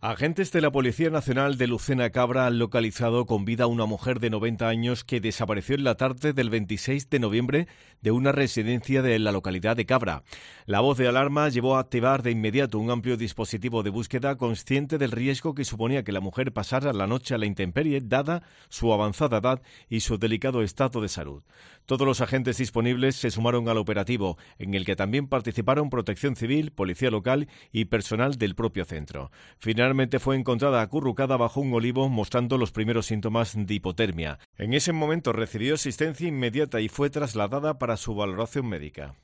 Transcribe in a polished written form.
Agentes de la Policía Nacional de Lucena Cabra han localizado con vida a una mujer de 90 años que desapareció en la tarde del 26 de noviembre de una residencia de la localidad de Cabra. La voz de alarma llevó a activar de inmediato un amplio dispositivo de búsqueda, consciente del riesgo que suponía que la mujer pasara la noche a la intemperie, dada su avanzada edad y su delicado estado de salud. Todos los agentes disponibles se sumaron al operativo, en el que también participaron Protección Civil, Policía Local y personal del propio centro. Finalmente fue encontrada acurrucada bajo un olivo, mostrando los primeros síntomas de hipotermia. En ese momento recibió asistencia inmediata y fue trasladada para su valoración médica.